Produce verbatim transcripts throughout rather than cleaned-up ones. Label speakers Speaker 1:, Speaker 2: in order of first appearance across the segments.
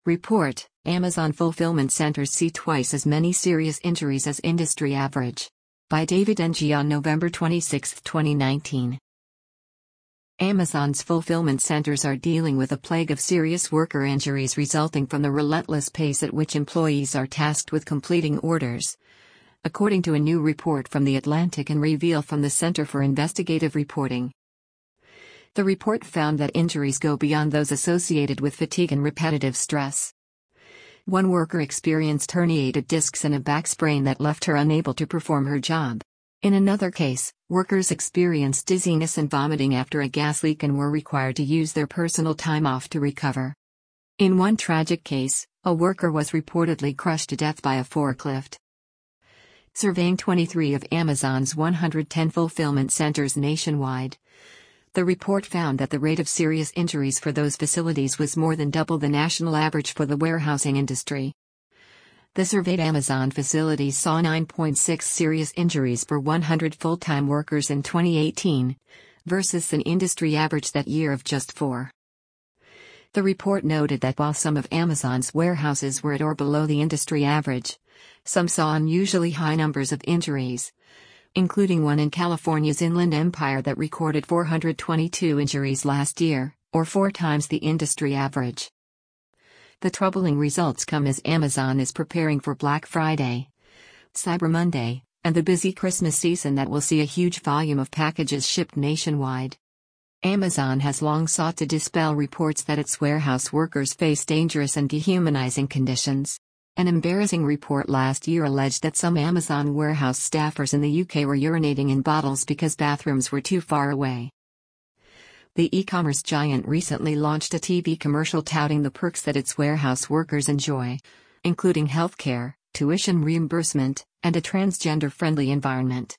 Speaker 1: Report: Amazon fulfillment centers see twice as many serious injuries as industry average. By David Ng on November twenty-sixth, twenty nineteen. Amazon's fulfillment centers are dealing with a plague of serious worker injuries resulting from the relentless pace at which employees are tasked with completing orders, according to a new report from The Atlantic and Reveal from the Center for Investigative Reporting. The report found that injuries go beyond those associated with fatigue and repetitive stress. One worker experienced herniated discs and a back sprain that left her unable to perform her job. In another case, workers experienced dizziness and vomiting after a gas leak and were required to use their personal time off to recover. In one tragic case, a worker was reportedly crushed to death by a forklift. Surveying twenty-three of Amazon's one hundred ten fulfillment centers nationwide, the report found that the rate of serious injuries for those facilities was more than double the national average for the warehousing industry. The surveyed Amazon facilities saw nine point six serious injuries per one hundred full-time workers in twenty eighteen, versus an industry average that year of just four. The report noted that while some of Amazon's warehouses were at or below the industry average, some saw unusually high numbers of injuries, including one in California's Inland Empire that recorded four hundred twenty-two injuries last year, or four times the industry average. The troubling results come as Amazon is preparing for Black Friday, Cyber Monday, and the busy Christmas season that will see a huge volume of packages shipped nationwide. Amazon has long sought to dispel reports that its warehouse workers face dangerous and dehumanizing conditions. An embarrassing report last year alleged that some Amazon warehouse staffers in the U K were urinating in bottles because bathrooms were too far away. The e-commerce giant recently launched a T V commercial touting the perks that its warehouse workers enjoy, including healthcare, tuition reimbursement, and a transgender-friendly environment.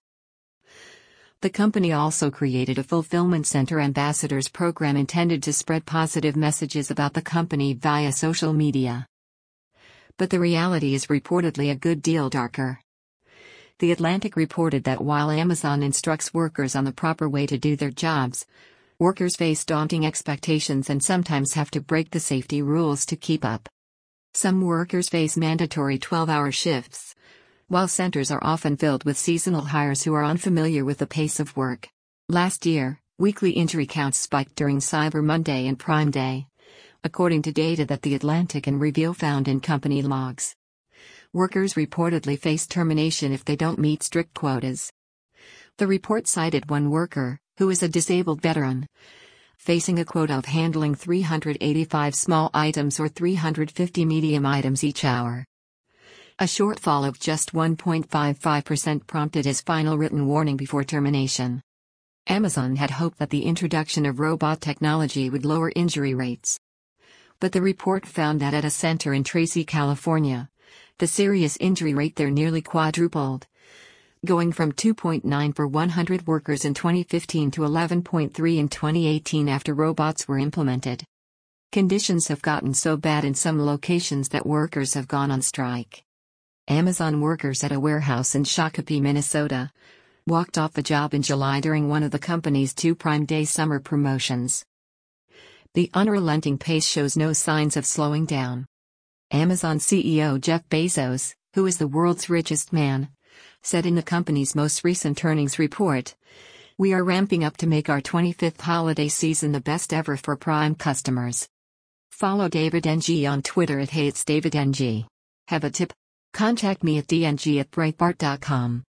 Speaker 1: The company also created a fulfillment center ambassadors program intended to spread positive messages about the company via social media. But the reality is reportedly a good deal darker. The Atlantic reported that while Amazon instructs workers on the proper way to do their jobs, workers face daunting expectations and sometimes have to break the safety rules to keep up. Some workers face mandatory twelve-hour shifts, while centers are often filled with seasonal hires who are unfamiliar with the pace of work. Last year, weekly injury counts spiked during Cyber Monday and Prime Day, according to data that The Atlantic and Reveal found in company logs. Workers reportedly face termination if they don't meet strict quotas. The report cited one worker, who is a disabled veteran, facing a quota of handling three hundred eighty-five small items or three hundred fifty medium items each hour. A shortfall of just one point five five percent prompted his final written warning before termination. Amazon had hoped that the introduction of robot technology would lower injury rates. But the report found that at a center in Tracy, California, the serious injury rate there nearly quadrupled, going from two point nine per one hundred workers in twenty fifteen to eleven point three in twenty eighteen after robots were implemented. Conditions have gotten so bad in some locations that workers have gone on strike. Amazon workers at a warehouse in Shakopee, Minnesota, walked off the job in July during one of the company's two Prime Day summer promotions. The unrelenting pace shows no signs of slowing down. Amazon C E O Jeff Bezos, who is the world's richest man, said in the company's most recent earnings report, "We are ramping up to make our twenty-fifth holiday season the best ever for Prime customers." Follow David Ng on Twitter at Hey It's David Ng. Have a tip? Contact me at d n g at breitbart dot com.